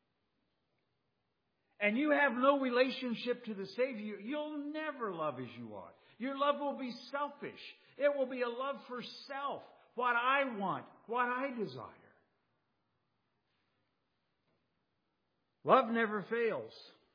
and you have no relationship to the Savior, you'll never love as you ought. Your love will be selfish. It will be a love for self, what I want, what I desire. Love never fails.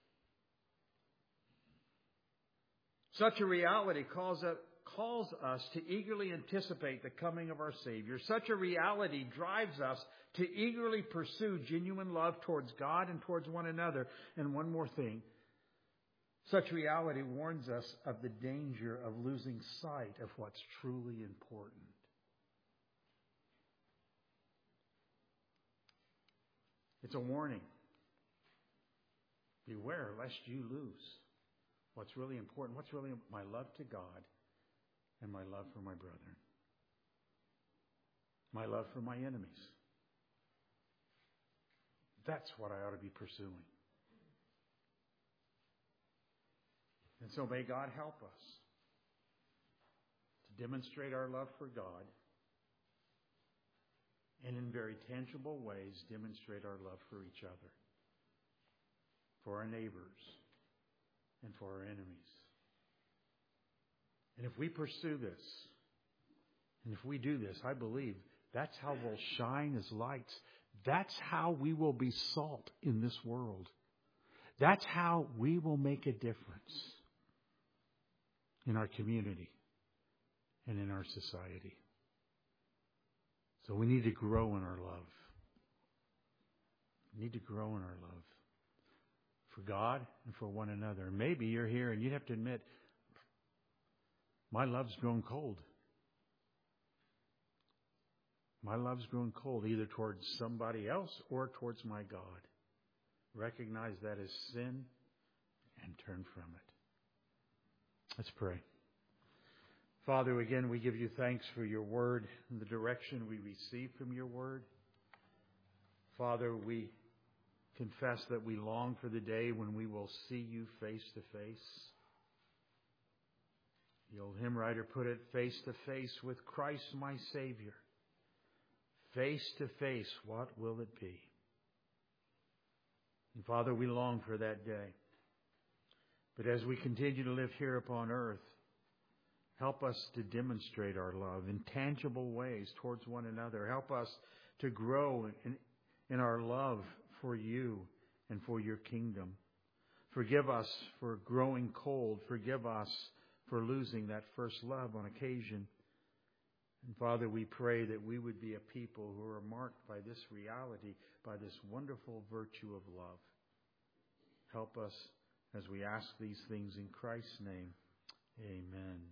Such a reality calls us to eagerly anticipate the coming of our Savior. Such a reality drives us to eagerly pursue genuine love towards God and towards one another. And one more thing. Such reality warns us of the danger of losing sight of what's truly important. It's a warning. Beware lest you lose what's really important. What's really my love to God and my love for my brethren. My love for my enemies. That's what I ought to be pursuing. And so may God help us to demonstrate our love for God and in very tangible ways demonstrate our love for each other, for our neighbors, and for our enemies. And if we pursue this, and if we do this, I believe that's how we'll shine as lights. That's how we will be salt in this world. That's how we will make a difference in our community and in our society. So we need to grow in our love. We need to grow in our love for God and for one another. And maybe you're here and you'd have to admit, my love's grown cold. My love's grown cold either towards somebody else or towards my God. Recognize that as sin and turn from it. Let's pray. Father, again, we give you thanks for your word and the direction we receive from your word. Father, we confess that we long for the day when we will see you face to face. The old hymn writer put it, face to face with Christ my Savior. Face to face, what will it be? And Father, we long for that day. But as we continue to live here upon earth, help us to demonstrate our love in tangible ways towards one another. Help us to grow in our love for you and for your kingdom. Forgive us for growing cold. Forgive us for losing that first love on occasion. And Father, we pray that we would be a people who are marked by this reality, by this wonderful virtue of love. Help us as we ask these things in Christ's name. Amen.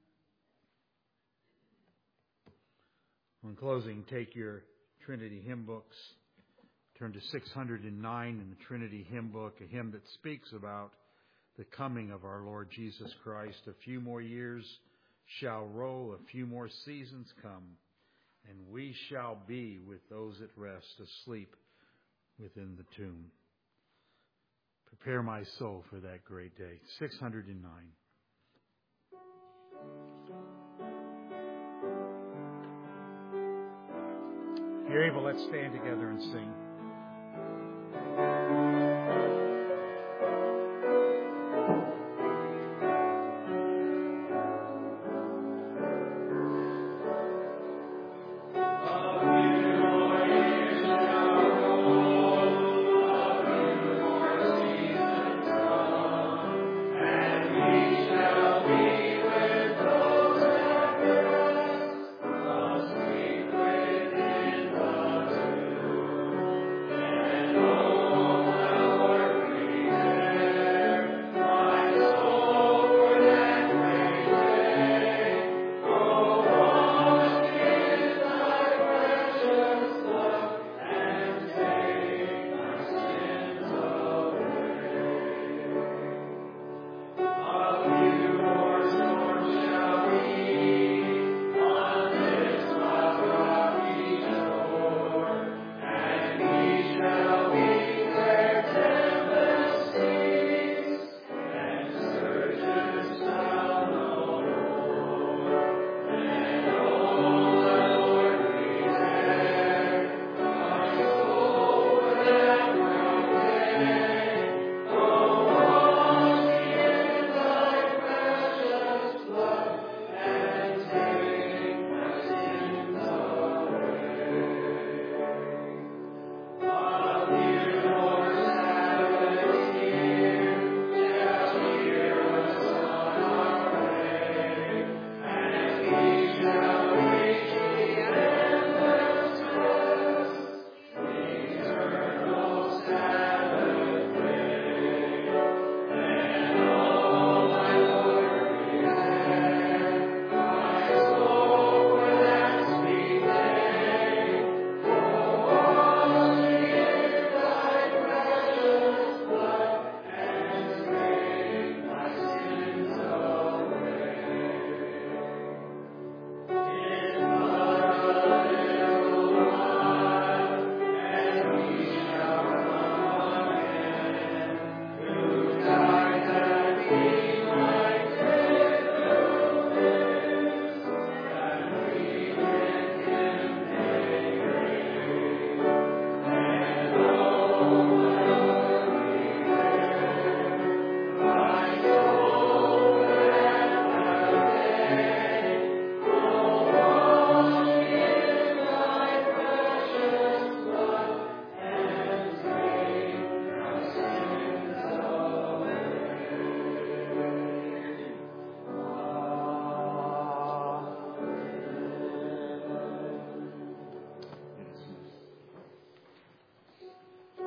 In closing, take your Trinity hymn books. Turn to 609 in the Trinity hymn book, a hymn that speaks about the coming of our Lord Jesus Christ. A few more years shall roll, a few more seasons come, and we shall be with those at rest, asleep within the tomb. Prepare my soul for that great day. 609. If you're able, let's stand together and sing.